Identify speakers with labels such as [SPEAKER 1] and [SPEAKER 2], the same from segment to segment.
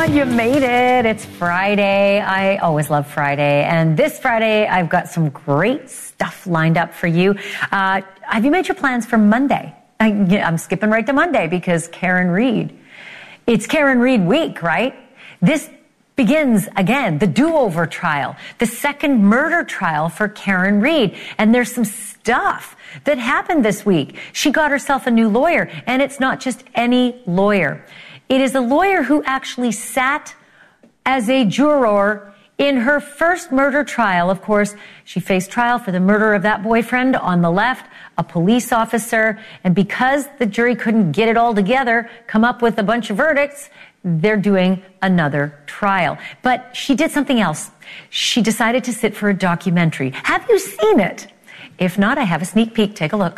[SPEAKER 1] You made it. It's Friday. I always love Friday. And this Friday, I've got some great stuff lined up for you. Have you made your plans for Monday? I'm skipping right to Monday because Karen Read. It's Karen Read week, right? This begins again, the do-over trial, the second murder trial for Karen Read. And there's some stuff that happened this week. She got herself a new lawyer, and it's not just any lawyer. It is a lawyer who actually sat as a juror in her first murder trial. Of course, she faced trial for the murder of that boyfriend on the left, a police officer. And because the jury couldn't get it all together, come up with a bunch of verdicts, they're doing another trial. But she did something else. She decided to sit for a documentary. Have you seen it? If not, I have a sneak peek. Take a look.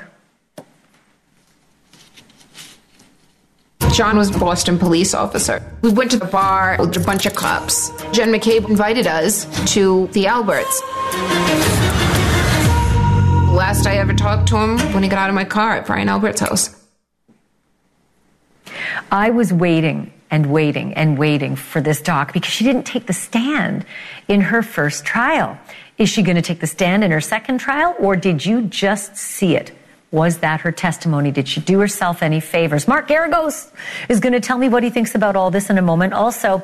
[SPEAKER 2] John was a Boston police officer. We went to the bar with a bunch of cops. Jen McCabe invited us to the Alberts. Last I ever talked to him when he got out of my car at Brian Albert's house.
[SPEAKER 1] I was waiting and waiting and waiting for this doc because she didn't take the stand in her first trial. Is she going to take the stand in her second trial, or did you just see it? Was that her testimony? Did she do herself any favors? Mark Garagos is going to tell me what he thinks about all this in a moment. Also,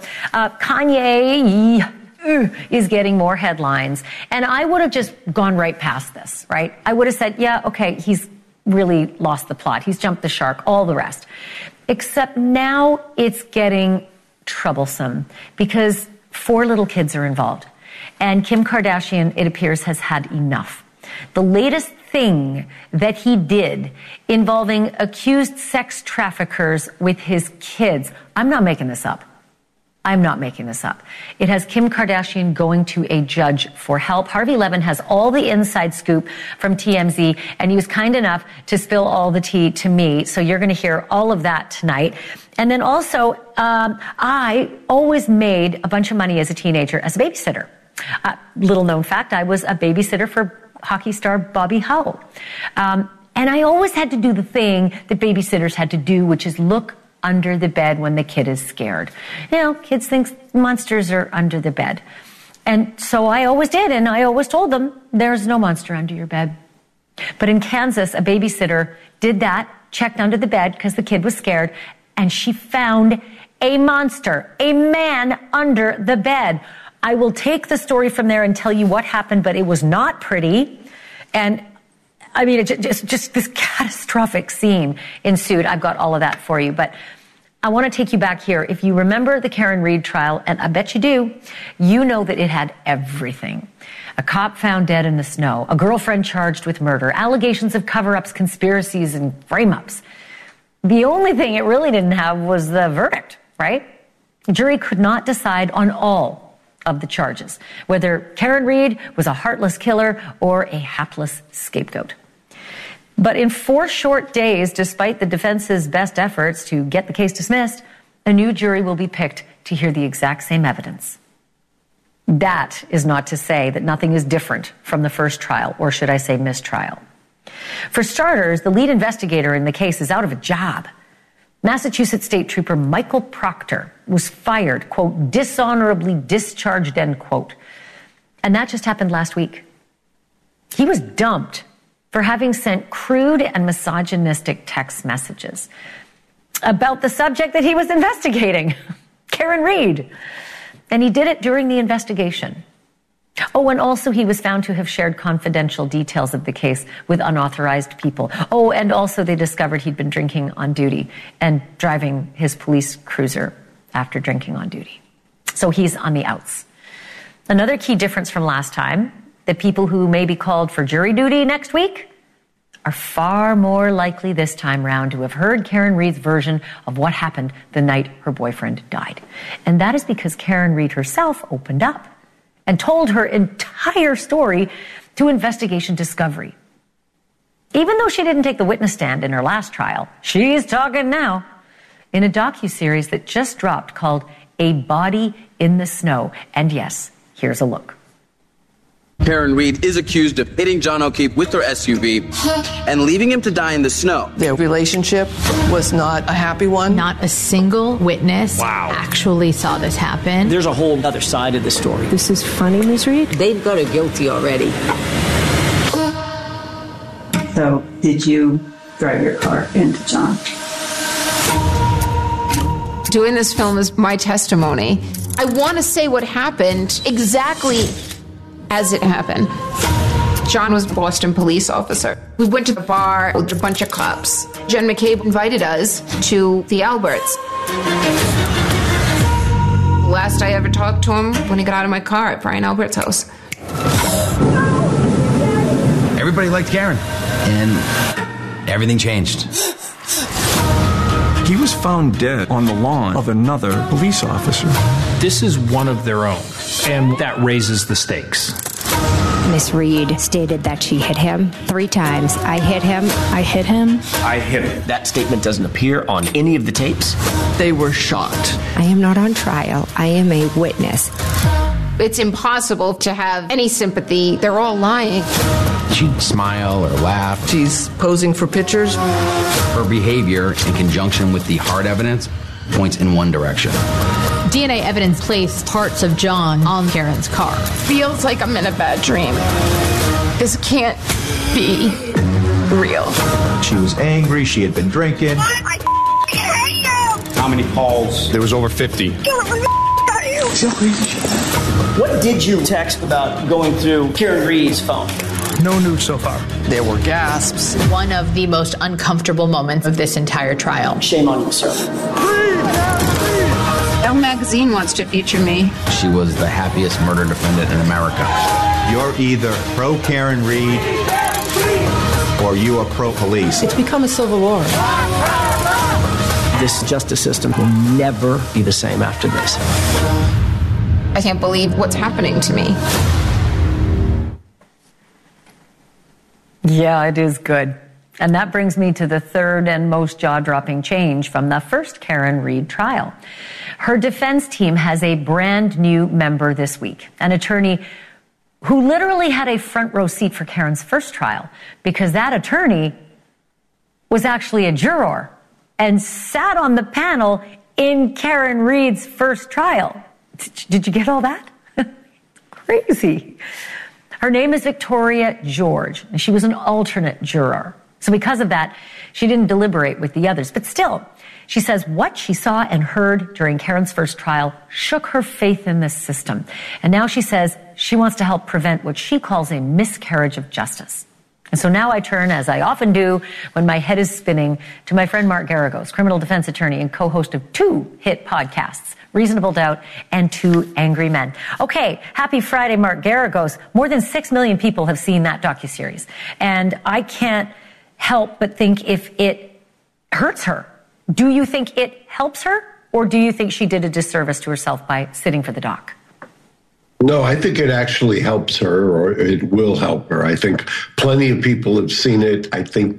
[SPEAKER 1] Kanye is getting more headlines. And I would have just gone right past this, right? I would have said, yeah, okay, he's really lost the plot. He's jumped the shark, all the rest. Except now it's getting troublesome because 4 little kids are involved. And Kim Kardashian, it appears, has had enough. The latest thing that he did involving accused sex traffickers with his kids. I'm not making this up. I'm not making this up. It has Kim Kardashian going to a judge for help. Harvey Levin has all the inside scoop from TMZ, and he was kind enough to spill all the tea to me. So you're going to hear all of that tonight. And then also, I always made a bunch of money as a teenager as a babysitter. Little known fact, I was a babysitter for hockey star Bobby Hull. And I always had to do the thing that babysitters had to do, which is look under the bed when the kid is scared. You know, kids think monsters are under the bed. And so I always did, and I always told them, there's no monster under your bed. But in Kansas, a babysitter did that, checked under the bed because the kid was scared, and she found a monster, a man under the bed. I will take the story from there and tell you what happened, but it was not pretty. And I mean, just this catastrophic scene ensued. I've got all of that for you, but I want to take you back here. If you remember the Karen Read trial, and I bet you do, you know that it had everything. A cop found dead in the snow, a girlfriend charged with murder, allegations of cover-ups, conspiracies, and frame-ups. The only thing it really didn't have was the verdict, right? The jury could not decide on all of the charges, whether Karen Read was a heartless killer or a hapless scapegoat. But in 4 short days, despite the defense's best efforts to get the case dismissed, a new jury will be picked to hear the exact same evidence. That is not to say that nothing is different from the first trial, or should I say mistrial. For starters, the lead investigator in the case is out of a job. Massachusetts State Trooper Michael Proctor was fired, quote, dishonorably discharged, end quote. And that just happened last week. He was dumped for having sent crude and misogynistic text messages about the subject that he was investigating, Karen Read. And he did it during the investigation. Oh, and also he was found to have shared confidential details of the case with unauthorized people. Oh, and also they discovered he'd been drinking on duty and driving his police cruiser after drinking on duty. So he's on the outs. Another key difference from last time, the people who may be called for jury duty next week are far more likely this time round to have heard Karen Read's version of what happened the night her boyfriend died. And that is because Karen Read herself opened up and told her entire story to Investigation Discovery. Even though she didn't take the witness stand in her last trial, she's talking now in a docuseries that just dropped called A Body in the Snow. And yes, here's a look.
[SPEAKER 3] Karen Read is accused of hitting John O'Keefe with her SUV and leaving him to die in the snow.
[SPEAKER 4] Their relationship was not a happy one.
[SPEAKER 5] Not a single witness actually saw this happen.
[SPEAKER 6] There's a whole other side of the story.
[SPEAKER 7] This is funny, Ms. Reed.
[SPEAKER 8] They've got her guilty already.
[SPEAKER 9] So, did you drive your car into John?
[SPEAKER 2] Doing this film is my testimony. I want to say what happened exactly as it happened. John was a Boston police officer. We went to the bar with a bunch of cops. Jen McCabe invited us to the Alberts. Last I ever talked to him when he got out of my car at Brian Albert's house.
[SPEAKER 10] Everybody liked Karen, and everything changed.
[SPEAKER 11] He was found dead on the lawn of another police officer.
[SPEAKER 12] This is one of their own, and that raises the stakes.
[SPEAKER 7] Miss Reed stated that she hit him 3 times. I hit him. I hit him.
[SPEAKER 11] I hit him.
[SPEAKER 6] That statement doesn't appear on any of the tapes.
[SPEAKER 4] They were shocked.
[SPEAKER 7] I am not on trial. I am a witness.
[SPEAKER 2] It's impossible to have any sympathy. They're all lying.
[SPEAKER 10] She'd smile or laugh.
[SPEAKER 4] She's posing for pictures.
[SPEAKER 10] Her behavior, in conjunction with the hard evidence, points in one direction.
[SPEAKER 5] DNA evidence placed parts of John on Karen's car.
[SPEAKER 2] Feels like I'm in a bad dream. This can't be real.
[SPEAKER 13] She was angry. She had been drinking.
[SPEAKER 14] I hate you!
[SPEAKER 11] How many calls? There was over 50.
[SPEAKER 6] What did you text about going through Karen Reed's phone?
[SPEAKER 12] No news so far.
[SPEAKER 4] There were gasps.
[SPEAKER 5] One of the most uncomfortable moments of this entire trial.
[SPEAKER 6] Shame on you, sir.
[SPEAKER 2] Elle magazine wants to feature me.
[SPEAKER 10] She was the happiest murder defendant in America.
[SPEAKER 13] You're either pro Karen Reed or you are pro police.
[SPEAKER 4] It's become a civil war.
[SPEAKER 6] This justice system will never be the same after this.
[SPEAKER 2] I can't believe what's happening to me.
[SPEAKER 1] Yeah, it is good. And that brings me to the third and most jaw-dropping change from the first Karen Read trial. Her defense team has a brand new member this week, an attorney who literally had a front row seat for Karen's first trial, because that attorney was actually a juror and sat on the panel in Karen Read's first trial. Did you get all that? Crazy. Her name is Victoria George, and she was an alternate juror. So because of that, she didn't deliberate with the others. But still, she says what she saw and heard during Karen's first trial shook her faith in this system. And now she says she wants to help prevent what she calls a miscarriage of justice. And so now I turn, as I often do when my head is spinning, to my friend Mark Geragos, criminal defense attorney and co-host of 2 hit podcasts, Reasonable Doubt and 2 Angry Men. Okay, happy Friday, Mark Geragos. More than 6 million people have seen that docuseries. And I can't help but think if it hurts her. Do you think it helps her, or do you think she did a disservice to herself by sitting for the doc?
[SPEAKER 15] No, I think it actually helps her, or it will help her. I think plenty of people have seen it. I think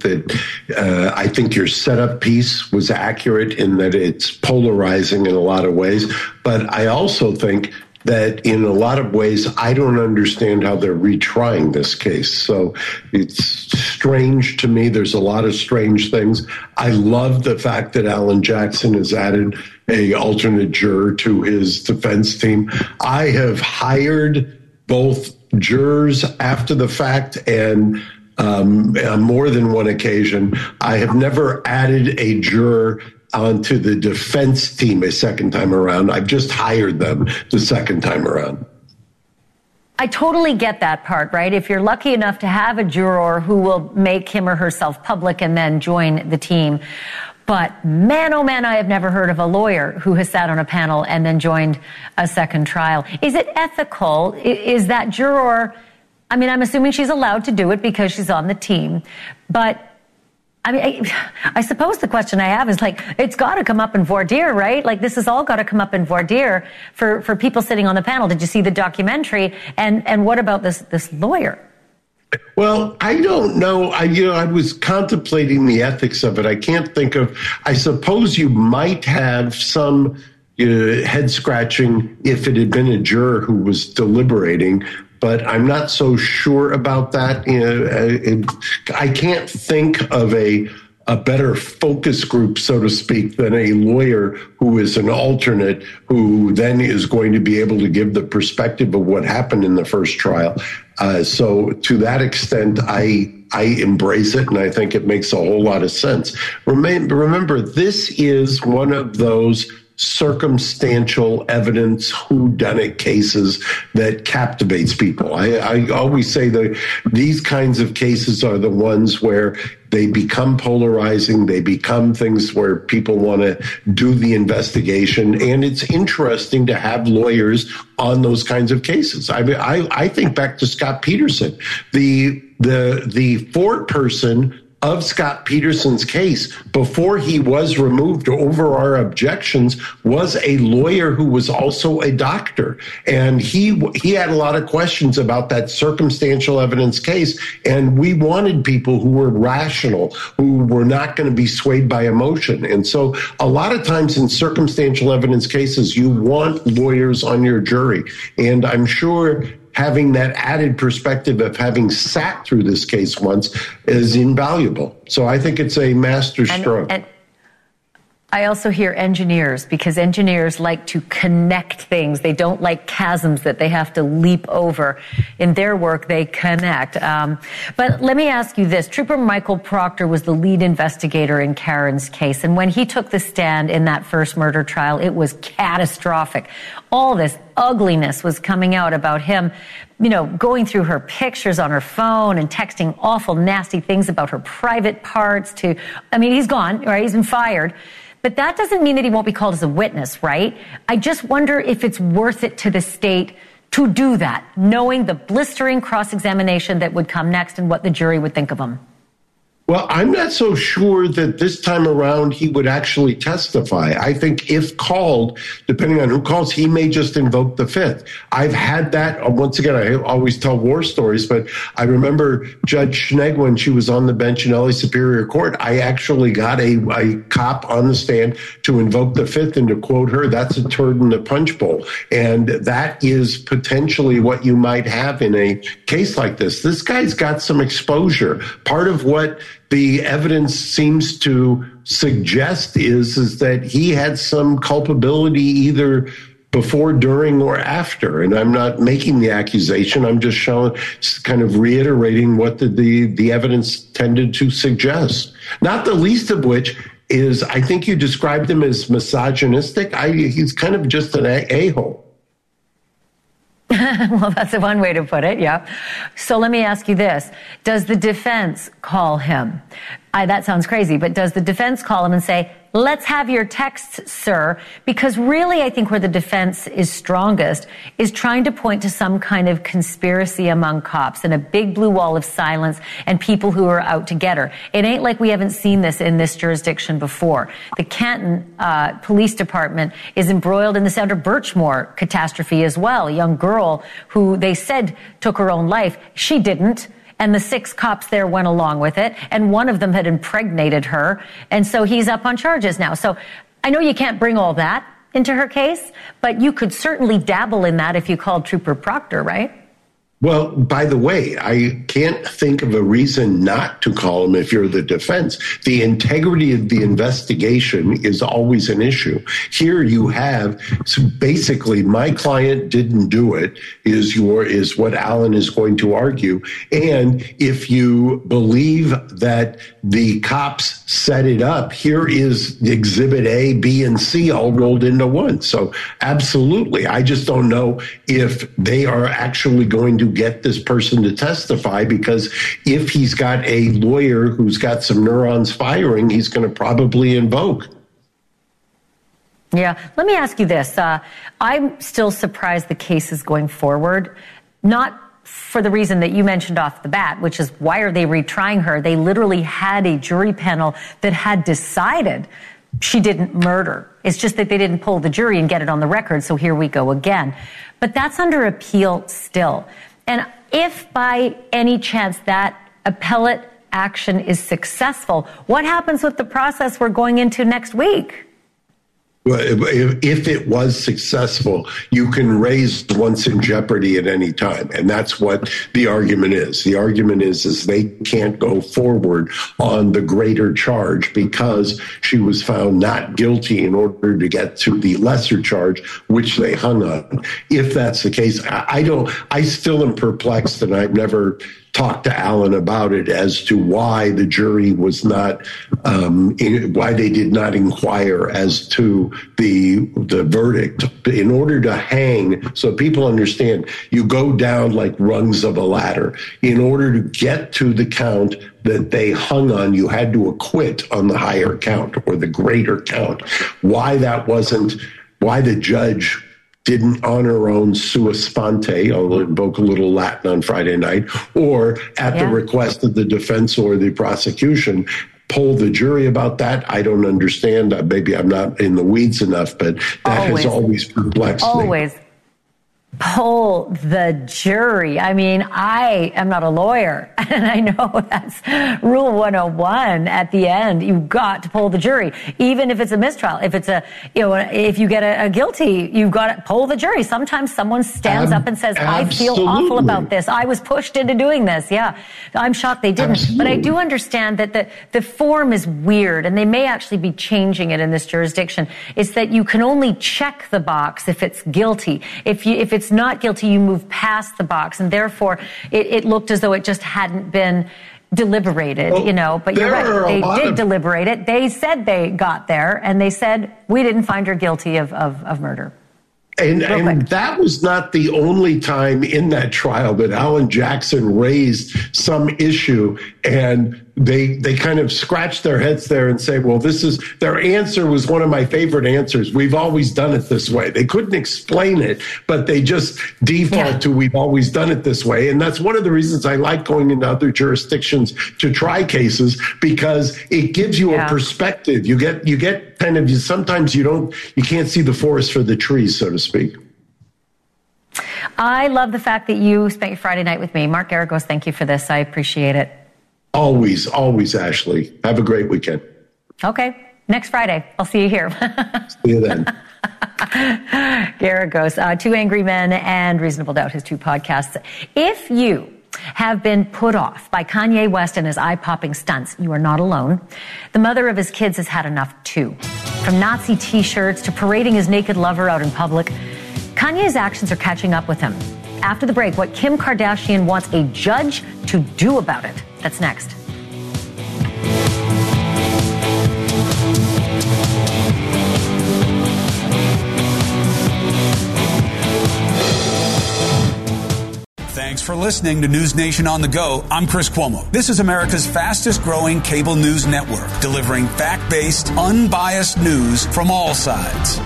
[SPEAKER 15] your setup piece was accurate in that it's polarizing in a lot of ways. But I also think that in a lot of ways, I don't understand how they're retrying this case. So it's strange to me. There's a lot of strange things. I love the fact that Alan Jackson has added a alternate juror to his defense team. I have hired both jurors after the fact and on more than one occasion. I have never added a juror onto the defense team a second time around. I've just hired them the second time around.
[SPEAKER 1] I totally get that part, right? If you're lucky enough to have a juror who will make him or herself public and then join the team. But man, oh man, I have never heard of a lawyer who has sat on a panel and then joined a second trial. Is it ethical? Is that juror, I mean, I'm assuming she's allowed to do it because she's on the team, but I mean, I suppose the question I have is like, it's got to come up in voir dire, right? Like this has all got to come up in voir dire for people sitting on the panel. Did you see the documentary? And what about this lawyer?
[SPEAKER 15] Well, I don't know. I was contemplating the ethics of it. I can't think of, I suppose you might have some head scratching if it had been a juror who was deliberating. but I'm not so sure about that. I can't think of a better focus group, so to speak, than a lawyer who is an alternate, who then is going to be able to give the perspective of what happened in the first trial. So to that extent, I embrace it, and I think it makes a whole lot of sense. Remember, this is one of those circumstantial evidence whodunit cases that captivates people. I always say that these kinds of cases are the ones where they become polarizing. They become things where people want to do the investigation. And it's interesting to have lawyers on those kinds of cases. I think back to Scott Peterson, the foreperson of Scott Peterson's case before he was removed over our objections was a lawyer who was also a doctor. And he had a lot of questions about that circumstantial evidence case. And we wanted people who were rational, who were not going to be swayed by emotion. And so a lot of times in circumstantial evidence cases, you want lawyers on your jury. And I'm sure having that added perspective of having sat through this case once is invaluable. So I think it's a master stroke.
[SPEAKER 1] And I also hear engineers, because engineers like to connect things. They don't like chasms that they have to leap over. In their work, they connect. But let me ask you this. Trooper Michael Proctor was the lead investigator in Karen's case. And when he took the stand in that first murder trial, it was catastrophic. All this ugliness was coming out about him, going through her pictures on her phone and texting awful, nasty things about her private parts he's gone, right? He's been fired. But that doesn't mean that he won't be called as a witness, right? I just wonder if it's worth it to the state to do that, knowing the blistering cross-examination that would come next and what the jury would think of him.
[SPEAKER 15] Well, I'm not so sure that this time around he would actually testify. I think if called, depending on who calls, he may just invoke the Fifth. I've had that. Once again, I always tell war stories, but I remember Judge Schnegg, when she was on the bench in LA Superior Court, I actually got a cop on the stand to invoke the Fifth and to quote her, "That's a turd in the punch bowl." And that is potentially what you might have in a case like this. This guy's got some exposure. Part of what the evidence seems to suggest is that he had some culpability either before, during, or after. And I'm not making the accusation. I'm just kind of reiterating what the evidence tended to suggest. Not the least of which is, I think you described him as misogynistic. He's kind of just an a-hole.
[SPEAKER 1] Well, that's one way to put it, yeah. So let me ask you this. Does the defense call him? That sounds crazy, but does the defense call him and say, "Let's have your texts, sir"? Because really, I think where the defense is strongest is trying to point to some kind of conspiracy among cops and a big blue wall of silence and people who are out to get her. It ain't like we haven't seen this in this jurisdiction before. The Canton Police Department is embroiled in the Sandra Birchmore catastrophe as well, a young girl who they said took her own life. She didn't. And the 6 cops there went along with it. And one of them had impregnated her. And so he's up on charges now. So I know you can't bring all that into her case, but you could certainly dabble in that if you called Trooper Proctor, right?
[SPEAKER 15] Well, by the way, I can't think of a reason not to call him if you're the defense. The integrity of the investigation is always an issue. Here you have, so basically, my client didn't do it, is what Alan is going to argue. And if you believe that the cops set it up, here is Exhibit A, B, and C all rolled into one. So absolutely. I just don't know if they are actually going to get this person to testify, because if he's got a lawyer who's got some neurons firing, he's going to probably invoke.
[SPEAKER 1] Yeah. Let me ask you this. I'm still surprised the case is going forward, not for the reason that you mentioned off the bat, which is why are they retrying her? They literally had a jury panel that had decided she didn't murder. It's just that they didn't pull the jury and get it on the record, so here we go again. But that's under appeal still. And if by any chance that appellate action is successful, what happens with the process we're going into next week?
[SPEAKER 15] If it was successful, you can raise once in jeopardy at any time. And that's what the argument is. The argument is they can't go forward on the greater charge because she was found not guilty in order to get to the lesser charge, which they hung on. If that's the case, I still am perplexed, and I've never talked to Alan about it as to why the jury was not, why they did not inquire as to the verdict. In order to hang, so people understand, you go down like rungs of a ladder. In order to get to the count that they hung on, you had to acquit on the higher count or the greater count. Why the judge didn't on her own sua sponte, I'll invoke a little Latin on Friday night, or at the request of the defense or the prosecution, poll the jury about that. I don't understand. Maybe I'm not in the weeds enough, but that has always perplexed me.
[SPEAKER 1] Always. Poll the jury. I mean, I am not a lawyer, and I know that's Rule 101 at the end. You've got to poll the jury, even if it's a mistrial. If it's if you get a guilty, you've got to poll the jury. Sometimes someone stands up and says, I feel awful about this. I was pushed into doing this. Yeah, I'm shocked they didn't. Absolutely. But I do understand that the form is weird, and they may actually be changing it in this jurisdiction. It's that you can only check the box if it's guilty. If it's not guilty, you move past the box, and therefore it looked as though it just hadn't been deliberated, but you're right. They did deliberate it. They said they got there, and they said, we didn't find her guilty of murder.
[SPEAKER 15] And that was not the only time in that trial that Alan Jackson raised some issue, and they kind of scratched their heads there and say, well, their answer was one of my favorite answers. We've always done it this way. They couldn't explain it, but they just default to we've always done it this way. And that's one of the reasons I like going into other jurisdictions to try cases, because it gives you a perspective. You get kind of, sometimes you can't see the forest for the trees, so to speak.
[SPEAKER 1] I love the fact that you spent your Friday night with me. Mark Geragos, thank you for this. I appreciate it.
[SPEAKER 15] Always, Ashley. Have a great weekend.
[SPEAKER 1] Okay. Next Friday. I'll see you here.
[SPEAKER 15] See you then.
[SPEAKER 1] Geragos, Two Angry Men and Reasonable Doubt, his two podcasts. If you have been put off by Kanye West and his eye-popping stunts, you are not alone. The mother of his kids has had enough too. From Nazi t-shirts to parading his naked lover out in public, Kanye's actions are catching up with him. After the break, what Kim Kardashian wants a judge to do about it. That's next.
[SPEAKER 8] Thanks for listening to News Nation on the Go. I'm Chris Cuomo. This is America's fastest growing cable news network, delivering fact-based, unbiased news from all sides.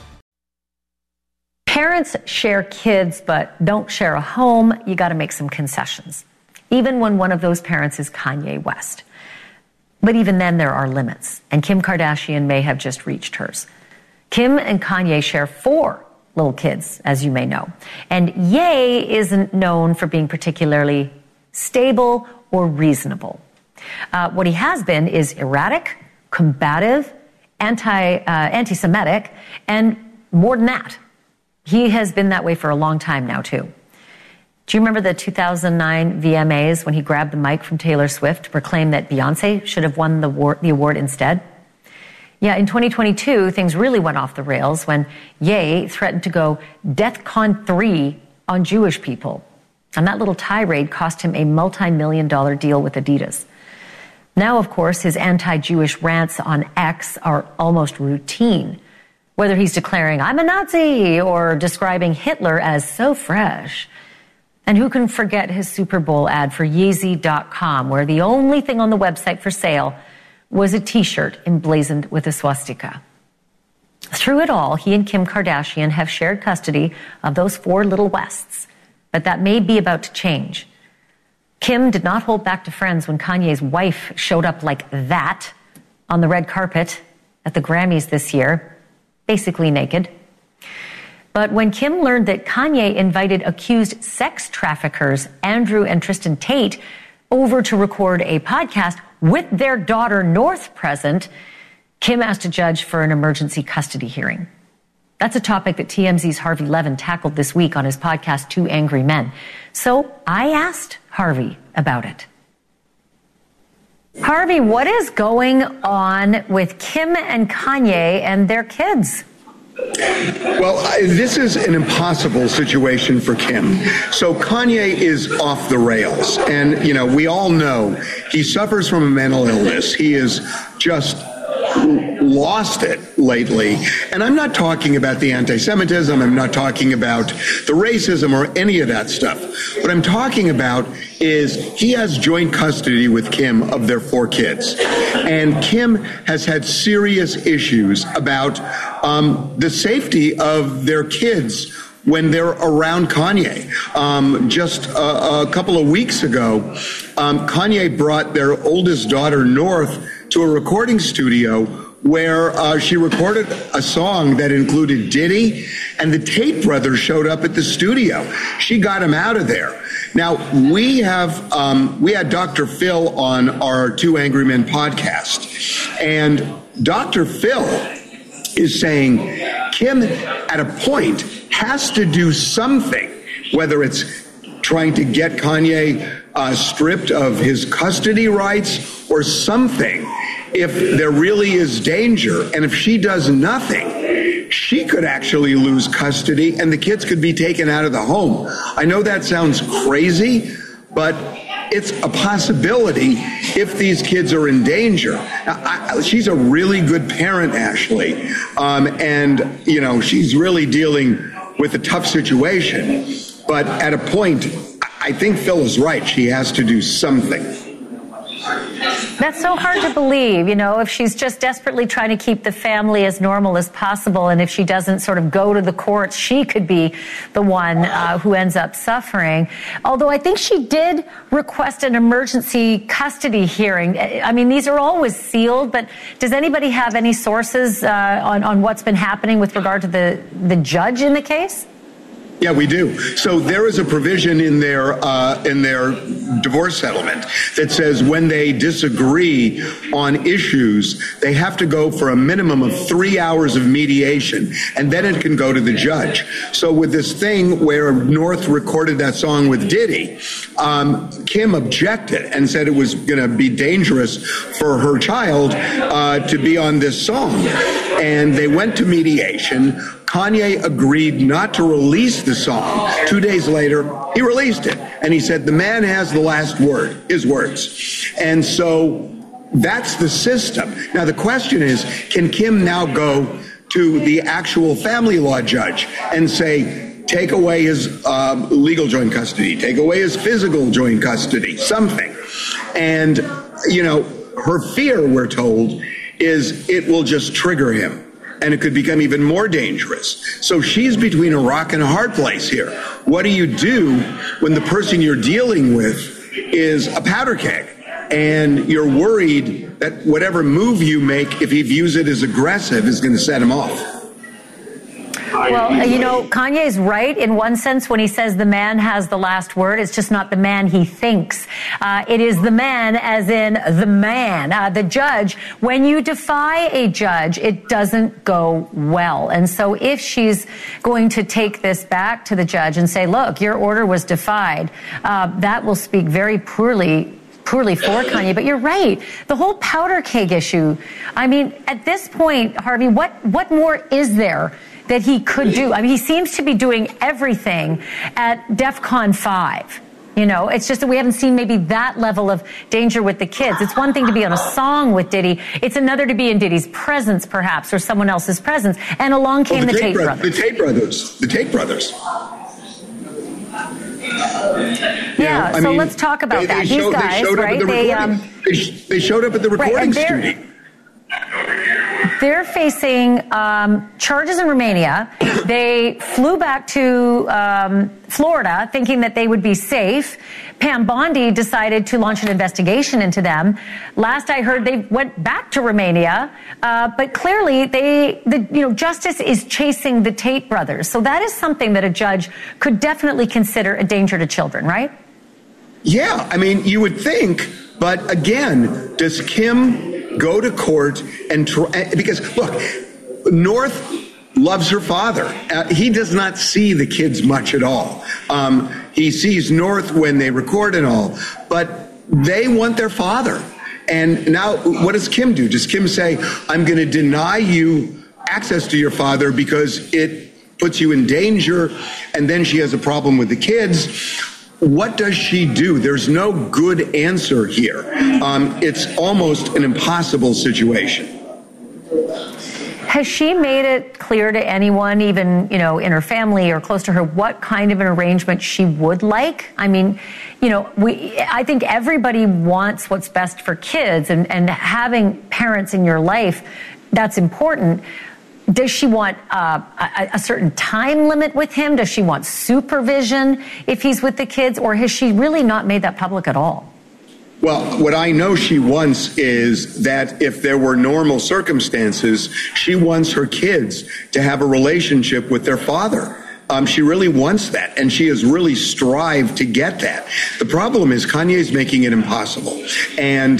[SPEAKER 1] Parents share kids, but don't share a home. You got to make some concessions, even when one of those parents is Kanye West. But even then, there are limits, and Kim Kardashian may have just reached hers. Kim and Kanye share 4 little kids, as you may know. And Ye isn't known for being particularly stable or reasonable. What he has been is erratic, combative, anti-Semitic, and more than that. He has been that way for a long time now, too. Do you remember the 2009 VMAs when he grabbed the mic from Taylor Swift to proclaim that Beyonce should have won the award instead? Yeah, in 2022, things really went off the rails when Ye threatened to go DEFCON 3 on Jewish people. And that little tirade cost him a multi-million-dollar deal with Adidas. Now, of course, his anti-Jewish rants on X are almost routine. Whether he's declaring, I'm a Nazi, or describing Hitler as so fresh. And who can forget his Super Bowl ad for Yeezy.com, where the only thing on the website for sale was a t-shirt emblazoned with a swastika. Through it all, he and Kim Kardashian have shared custody of those 4 little Wests, but that may be about to change. Kim did not hold back to friends when Kanye's wife showed up like that on the red carpet at the Grammys this year, basically naked. But when Kim learned that Kanye invited accused sex traffickers Andrew and Tristan Tate over to record a podcast with their daughter North present, Kim asked a judge for an emergency custody hearing. That's a topic that TMZ's Harvey Levin tackled this week on his podcast, Two Angry Men. So I asked Harvey about it. Harvey, what is going on with Kim and Kanye and their kids?
[SPEAKER 16] Well, this is an impossible situation for Kim. So Kanye is off the rails. And, you know, we all know he suffers from a mental illness. He is just lost it lately. And I'm not talking about the anti-Semitism. I'm not talking about the racism or any of that stuff. What I'm talking about is he has joint custody with Kim of their 4 kids. And Kim has had serious issues about the safety of their kids when they're around Kanye. Just a couple of weeks ago, Kanye brought their oldest daughter, North, to a recording studio where she recorded a song that included Diddy, and the Tate brothers showed up at the studio. She got him out of there. Now, we had Dr. Phil on our Two Angry Men podcast, and Dr. Phil is saying Kim, at a point, has to do something, whether it's trying to get Kanye stripped of his custody rights or something, if there really is danger. And if she does nothing, she could actually lose custody and the kids could be taken out of the home. I know that sounds crazy, but it's a possibility if these kids are in danger. Now, she's a really good parent, Ashley, and, you know, she's really dealing with a tough situation. But at a point, I think Phil is right. She has to do something.
[SPEAKER 1] That's so hard to believe, you know, if she's just desperately trying to keep the family as normal as possible, and if she doesn't sort of go to the courts, she could be the one who ends up suffering. Although I think she did request an emergency custody hearing. I mean, these are always sealed, but does anybody have any sources on what's been happening with regard to the judge in the case?
[SPEAKER 16] Yeah, we do. So there is a provision in their divorce settlement that says when they disagree on issues, they have to go for a minimum of 3 hours of mediation, and then it can go to the judge. So with this thing where North recorded that song with Diddy, Kim objected and said it was going to be dangerous for her child to be on this song. And they went to mediation. Kanye agreed not to release the song. 2 days later, he released it. And he said, the man has the last word, his words. And so that's the system. Now, the question is, can Kim now go to the actual family law judge and say, take away his legal joint custody, take away his physical joint custody, something? And, you know, her fear, we're told, is it will just trigger him. And it could become even more dangerous. So she's between a rock and a hard place here. What do you do when the person you're dealing with is a powder keg and you're worried that whatever move you make, if he views it as aggressive, is going to set him off?
[SPEAKER 1] Well, you know, Kanye's right in one sense when he says the man has the last word. It's just not the man he thinks. It is the man as in the man, the judge. When you defy a judge, it doesn't go well. And so if she's going to take this back to the judge and say, look, your order was defied, that will speak very poorly for Kanye. But you're right. The whole powder keg issue. I mean, at this point, Harvey, what more is there that he could do? I mean, he seems to be doing everything at DEFCON 5. You know, it's just that we haven't seen maybe that level of danger with the kids. It's one thing to be on a song with Diddy. It's another to be in Diddy's presence, perhaps, or someone else's presence. And along came the Tate brothers.
[SPEAKER 16] The Tate brothers. The Tate brothers.
[SPEAKER 1] Yeah, so let's talk about that. These guys, right?
[SPEAKER 16] They showed up at the recording studio.
[SPEAKER 1] They're facing charges in Romania. They flew back to Florida thinking that they would be safe. Pam Bondi decided to launch an investigation into them. Last I heard, they went back to Romania, but clearly justice is chasing the Tate brothers. So that is something that a judge could definitely consider a danger to children, right?
[SPEAKER 16] Yeah, I mean, you would think, but again, does Kim go to court and because look, North loves her father. He does not see the kids much at all. He sees North when they record and all, but they want their father. And now what does Kim do? Does Kim say, I'm going to deny you access to your father because it puts you in danger, and then she has a problem with the kids? What does she do? There's no good answer here. It's almost an impossible situation.
[SPEAKER 1] Has she made it clear to anyone, even, in her family or close to her, what kind of an arrangement she would like? I mean, I think everybody wants what's best for kids, and having parents in your life, that's important. Does she want a certain time limit with him? Does she want supervision if he's with the kids? Or has she really not made that public at all?
[SPEAKER 16] Well, what I know she wants is that if there were normal circumstances, she wants her kids to have a relationship with their father. She really wants that, and she has really strived to get that. The problem is Kanye's making it impossible. And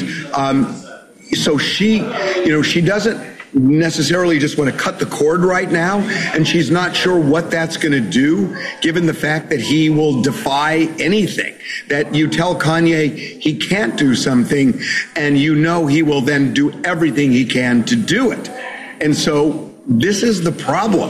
[SPEAKER 16] so she doesn't necessarily just want to cut the cord right now, and she's not sure what that's going to do, given the fact that he will defy anything. That you tell Kanye he can't do something, and he will then do everything he can to do it. And so this is the problem.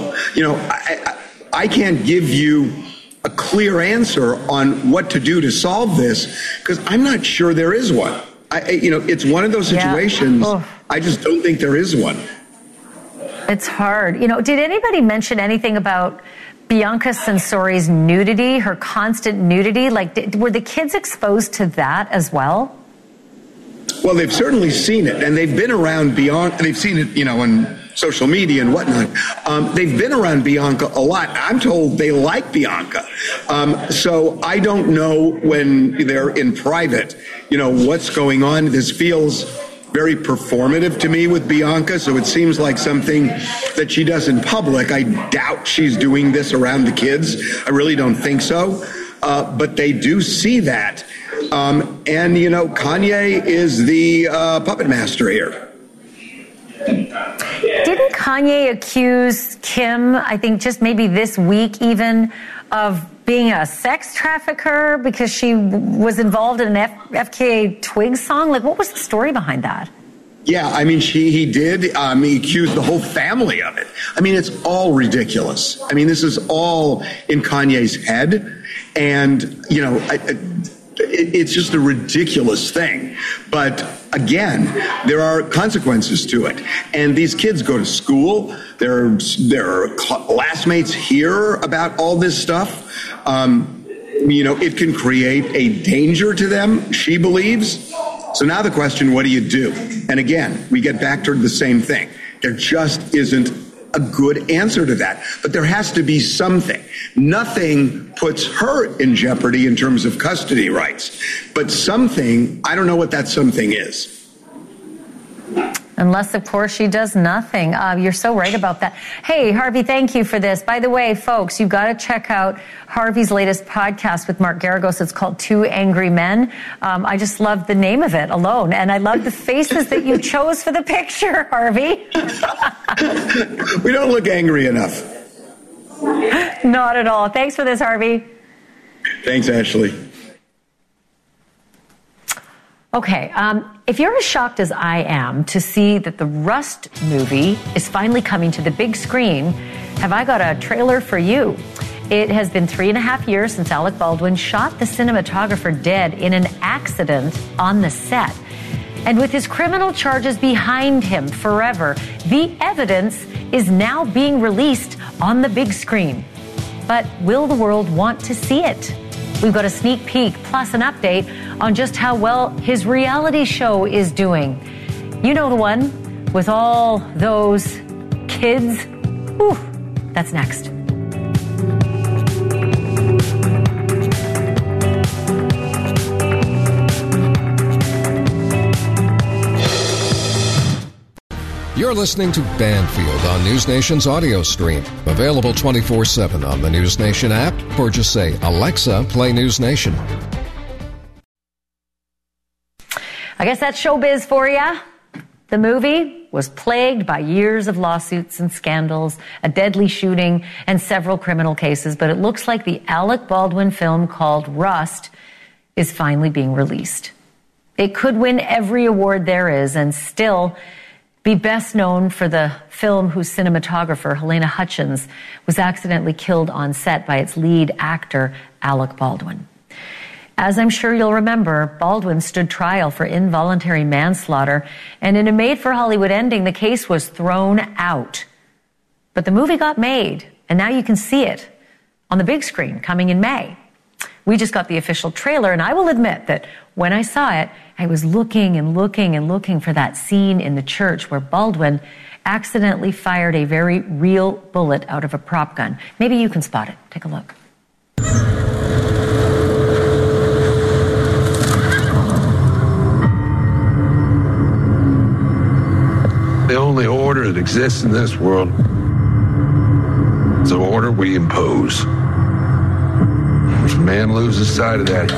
[SPEAKER 16] I can't give you a clear answer on what to do to solve this, because I'm not sure there is one. It's one of those situations. Yeah. Oh. I just don't think there is one.
[SPEAKER 1] It's hard. Did anybody mention anything about Bianca Censori's nudity, her constant nudity? Were the kids exposed to that as well?
[SPEAKER 16] Well, they've certainly seen it, and they've been around Bianca. They've seen it, on social media and whatnot. They've been around Bianca a lot. I'm told they like Bianca. So I don't know when they're in private, what's going on. This feels very performative to me with Bianca, so it seems like something that she does in public. I doubt she's doing this around the kids. I really don't think so. But they do see that. And, Kanye is the puppet master here.
[SPEAKER 1] Didn't Kanye accuse Kim, I think just maybe this week even, of being a sex trafficker because she was involved in an FKA Twigs song? What was the story behind that?
[SPEAKER 16] Yeah, I mean, he did. He accused the whole family of it. I mean, it's all ridiculous. I mean, this is all in Kanye's head. And, it's just a ridiculous thing. But again, there are consequences to it. And these kids go to school. Their classmates hear about all this stuff. It can create a danger to them, she believes. So now the question, what do you do? And again, we get back to the same thing. There just isn't a good answer to that. But there has to be something. Nothing puts her in jeopardy in terms of custody rights. But something, I don't know what that something is.
[SPEAKER 1] Unless, of course, she does nothing. You're so right about that. Hey, Harvey, thank you for this. By the way, folks, you've got to check out Harvey's latest podcast with Mark Garagos. It's called Two Angry Men. I just love the name of it alone. And I love the faces that you chose for the picture, Harvey.
[SPEAKER 16] We don't look angry enough.
[SPEAKER 1] Not at all. Thanks for this, Harvey.
[SPEAKER 16] Thanks, Ashley.
[SPEAKER 1] Okay, if you're as shocked as I am to see that the Rust movie is finally coming to the big screen, have I got a trailer for you. It has been 3.5 years since Alec Baldwin shot the cinematographer dead in an accident on the set. And with his criminal charges behind him forever, the evidence is now being released on the big screen. But will the world want to see it? We've got a sneak peek plus an update on just how well his reality show is doing. You know the one with all those kids. Whew, that's next.
[SPEAKER 17] You're listening to Banfield on News Nation's audio stream. Available 24/7 on the News Nation app, or just say, Alexa, play News Nation.
[SPEAKER 1] I guess that's showbiz for you. The movie was plagued by years of lawsuits and scandals, a deadly shooting, and several criminal cases, but it looks like the Alec Baldwin film called Rust is finally being released. It could win every award there is and still be best known for the film whose cinematographer, Helena Hutchins, was accidentally killed on set by its lead actor, Alec Baldwin. As I'm sure you'll remember, Baldwin stood trial for involuntary manslaughter, and in a made-for-Hollywood ending, the case was thrown out. But the movie got made, and now you can see it on the big screen coming in May. We just got the official trailer, and I will admit that when I saw it, I was looking and looking and looking for that scene in the church where Baldwin accidentally fired a very real bullet out of a prop gun. Maybe you can spot it. Take a look.
[SPEAKER 18] The only order that exists in this world is the order we impose. If a man loses sight of that,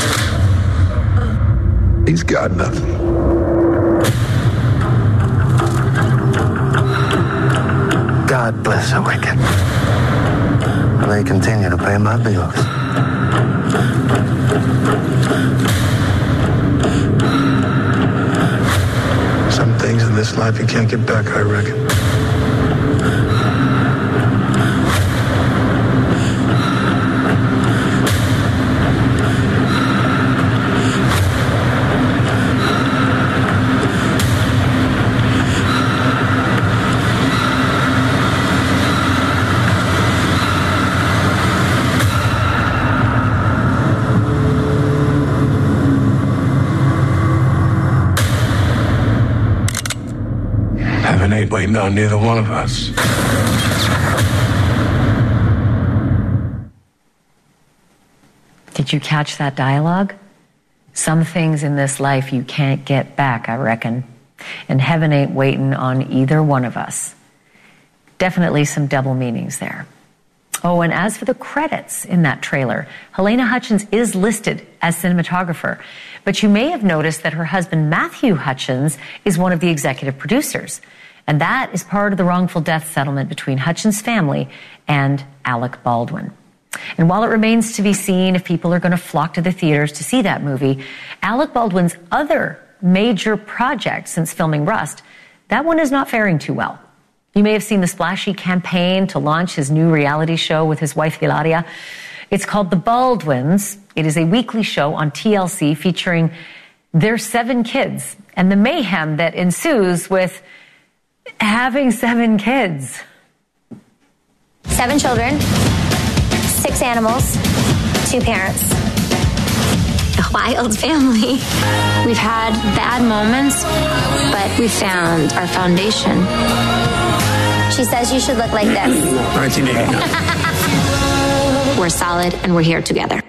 [SPEAKER 18] he's got nothing.
[SPEAKER 19] God bless the wicked. They continue to pay my bills. Some things in this life you can't get back, I reckon. Ain't waiting on neither one of us.
[SPEAKER 1] Did you catch that dialogue? Some things in this life you can't get back, I reckon. And heaven ain't waiting on either one of us. Definitely some double meanings there. Oh, and as for the credits in that trailer, Helena Hutchins is listed as cinematographer, but you may have noticed that her husband Matthew Hutchins is one of the executive producers. And that is part of the wrongful death settlement between Hutchins' family and Alec Baldwin. And while it remains to be seen if people are going to flock to the theaters to see that movie, Alec Baldwin's other major project since filming Rust, that one is not faring too well. You may have seen the splashy campaign to launch his new reality show with his wife Hilaria. It's called The Baldwins. It is a weekly show on TLC featuring their 7 kids and the mayhem that ensues with having 7 kids.
[SPEAKER 20] 7 children, 6 animals, 2 parents. A wild family. We've had bad moments, but we found our foundation. She says you should look like this.
[SPEAKER 18] 1980.
[SPEAKER 20] We're solid and we're here together.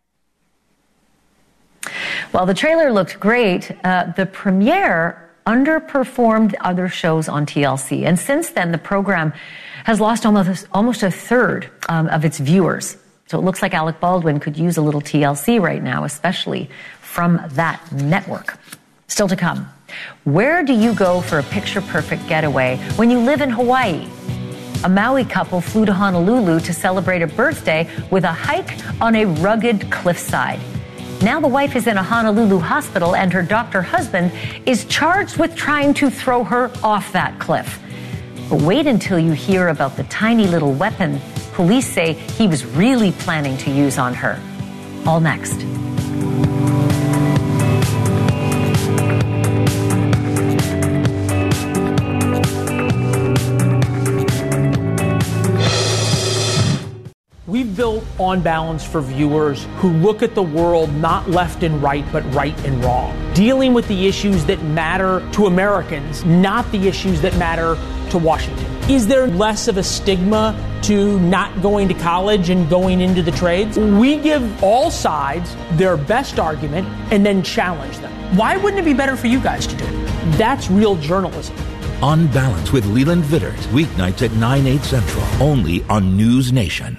[SPEAKER 1] While the trailer looked great, the premiere underperformed other shows on TLC. And since then, the program has lost almost a third of its viewers. So it looks like Alec Baldwin could use a little TLC right now, especially from that network. Still to come, where do you go for a picture-perfect getaway when you live in Hawaii? A Maui couple flew to Honolulu to celebrate a birthday with a hike on a rugged cliffside. Now the wife is in a Honolulu hospital and her doctor husband is charged with trying to throw her off that cliff. But wait until you hear about the tiny little weapon police say he was really planning to use on her. All next.
[SPEAKER 21] We've built On Balance for viewers who look at the world not left and right, but right and wrong. Dealing with the issues that matter to Americans, not the issues that matter to Washington. Is there less of a stigma to not going to college and going into the trades? We give all sides their best argument and then challenge them. Why wouldn't it be better for you guys to do it? That's real journalism.
[SPEAKER 22] On Balance with Leland Vittert, weeknights at 9, 8 Central, only on News Nation.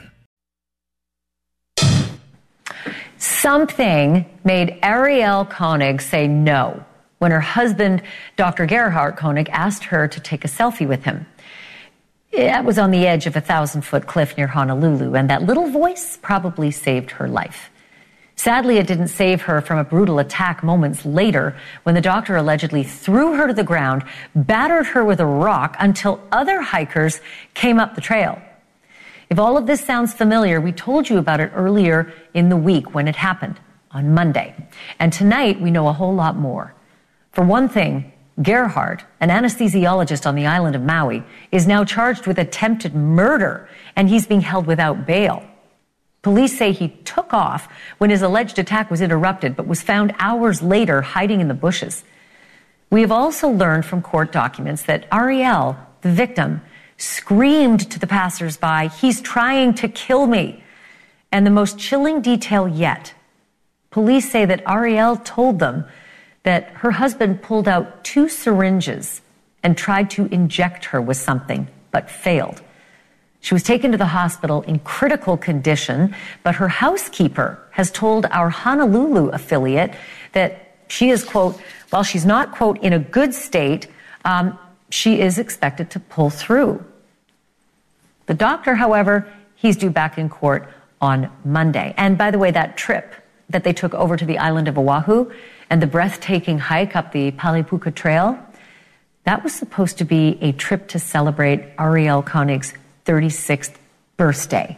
[SPEAKER 1] Something made Ariel Koenig say no when her husband, Dr. Gerhard Koenig, asked her to take a selfie with him. It was on the edge of a 1,000-foot cliff near Honolulu, and that little voice probably saved her life. Sadly, it didn't save her from a brutal attack moments later when the doctor allegedly threw her to the ground, battered her with a rock until other hikers came up the trail. If all of this sounds familiar, we told you about it earlier in the week when it happened, on Monday. And tonight, we know a whole lot more. For one thing, Gerhard, an anesthesiologist on the island of Maui, is now charged with attempted murder, and he's being held without bail. Police say he took off when his alleged attack was interrupted, but was found hours later hiding in the bushes. We have also learned from court documents that Ariel, the victim, screamed to the passersby, "He's trying to kill me." And the most chilling detail yet, police say that Ariel told them that her husband pulled out 2 syringes and tried to inject her with something, but failed. She was taken to the hospital in critical condition, but her housekeeper has told our Honolulu affiliate that she is, quote, while she's not, quote, in a good state, she is expected to pull through. The doctor, however, he's due back in court on Monday. And by the way, that trip that they took over to the island of Oahu and the breathtaking hike up the Palipuka Trail, that was supposed to be a trip to celebrate Ariel Koenig's 36th birthday.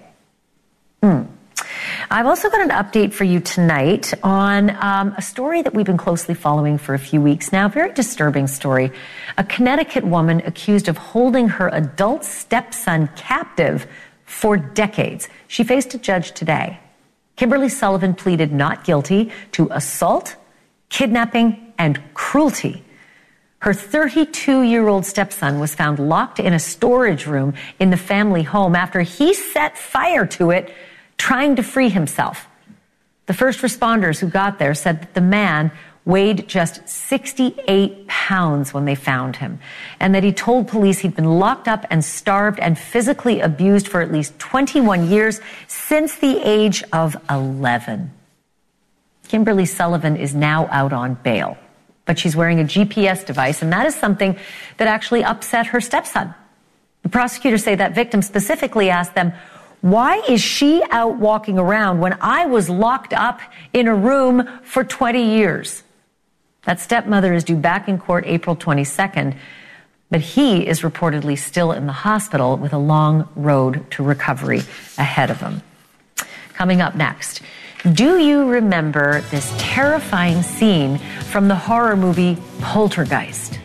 [SPEAKER 1] I've also got an update for you tonight on a story that we've been closely following for a few weeks now. Very disturbing story. A Connecticut woman accused of holding her adult stepson captive for decades. She faced a judge today. Kimberly Sullivan pleaded not guilty to assault, kidnapping, and cruelty. Her 32-year-old stepson was found locked in a storage room in the family home after he set fire to it, trying to free himself. The first responders who got there said that the man weighed just 68 pounds when they found him, and that he told police he'd been locked up and starved and physically abused for at least 21 years since the age of 11. Kimberly Sullivan is now out on bail, but she's wearing a GPS device, and that is something that actually upset her stepson. The prosecutors say that victim specifically asked them, "Why is she out walking around when I was locked up in a room for 20 years? That stepmother is due back in court April 22nd, but he is reportedly still in the hospital with a long road to recovery ahead of him. Coming up next, do you remember this terrifying scene from the horror movie Poltergeist?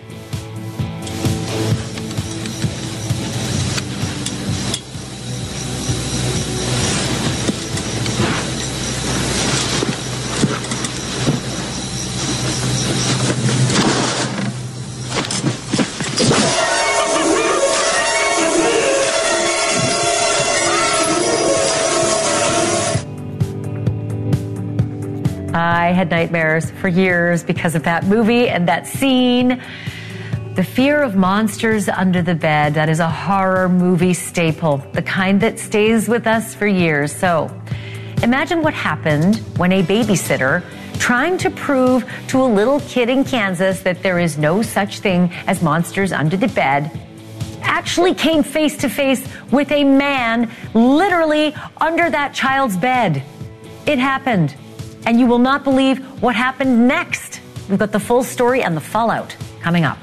[SPEAKER 1] I had nightmares for years because of that movie and that scene. The fear of monsters under the bed, that is a horror movie staple, the kind that stays with us for years. So imagine what happened when a babysitter, trying to prove to a little kid in Kansas that there is no such thing as monsters under the bed, actually came face to face with a man literally under that child's bed. It happened. And you will not believe what happened next. We've got the full story and the fallout coming up.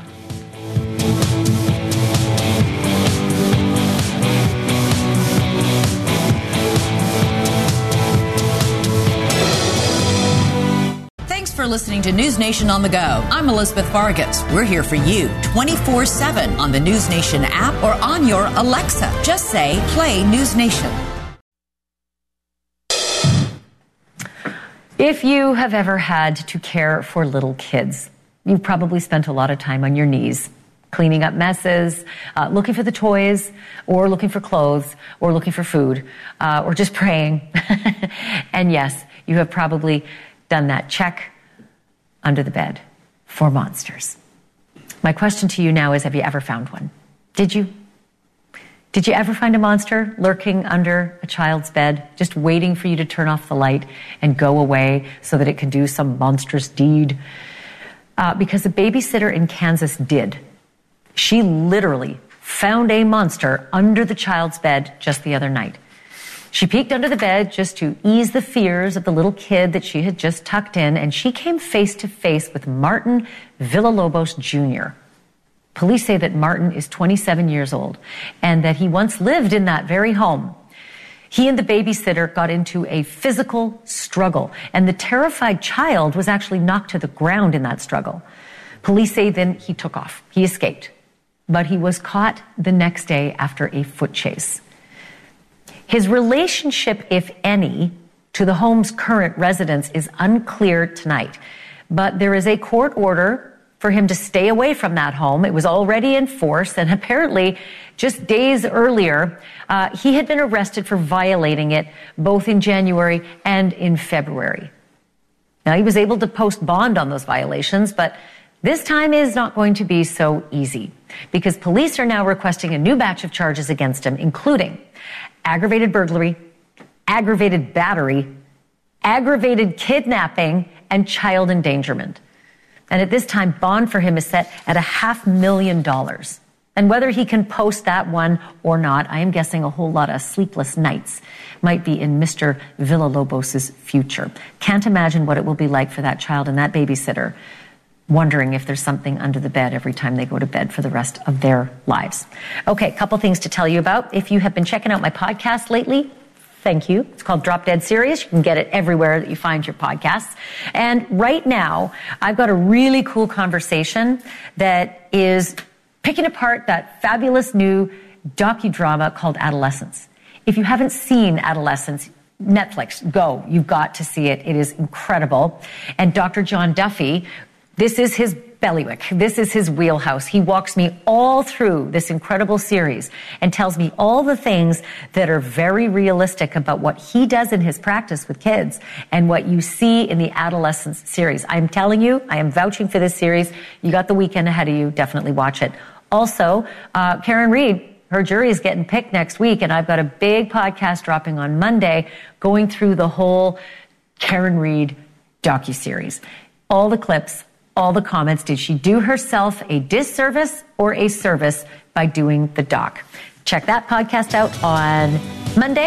[SPEAKER 3] Thanks for listening to News Nation on the Go. I'm Elizabeth Vargas. We're here for you 24/7 on the News Nation app or on your Alexa. Just say, play News Nation.
[SPEAKER 1] If you have ever had to care for little kids, you've probably spent a lot of time on your knees, cleaning up messes, looking for the toys, or looking for clothes, or looking for food, or just praying. And yes, you have probably done that check under the bed for monsters. My question to you now is, have you ever found one? Did you? Did you ever find a monster lurking under a child's bed, just waiting for you to turn off the light and go away so that it can do some monstrous deed? because a babysitter in Kansas did. She literally found a monster under the child's bed just the other night. She peeked under the bed just to ease the fears of the little kid that she had just tucked in, and she came face to face with Martin Villalobos Jr. Police say that Martin is 27 years old and that he once lived in that very home. He and the babysitter got into a physical struggle, and the terrified child was actually knocked to the ground in that struggle. Police say then he took off. He escaped, but he was caught the next day after a foot chase. His relationship, if any, to the home's current residents is unclear tonight, but there is a court order for him to stay away from that home. It was already in force, and apparently just days earlier, he had been arrested for violating it both in January and in February. Now, he was able to post bond on those violations, but this time is not going to be so easy because police are now requesting a new batch of charges against him, including aggravated burglary, aggravated battery, aggravated kidnapping, and child endangerment. And at this time, bond for him is set at $500,000. And whether he can post that one or not, I am guessing a whole lot of sleepless nights might be in Mr. Villalobos' future. Can't imagine what it will be like for that child and that babysitter, wondering if there's something under the bed every time they go to bed for the rest of their lives. Okay, a couple things to tell you about. If you have been checking out my podcast lately, thank you. It's called Drop Dead Serious. You can get it everywhere that you find your podcasts. And right now, I've got a really cool conversation that is picking apart that fabulous new docudrama called Adolescence. If you haven't seen Adolescence, Netflix, go. You've got to see it. It is incredible. And Dr. John Duffy, this is his bailiwick. This is his wheelhouse. He walks me all through this incredible series and tells me all the things that are very realistic about what he does in his practice with kids and what you see in the Adolescence series. I'm telling you, I am vouching for this series. You got the weekend ahead of you. Definitely watch it. Also, Karen Read, her jury is getting picked next week, and I've got a big podcast dropping on Monday going through the whole Karen Read docuseries. All the clips, all the comments. Did she do herself a disservice or a service by doing the doc? Check that podcast out on Monday.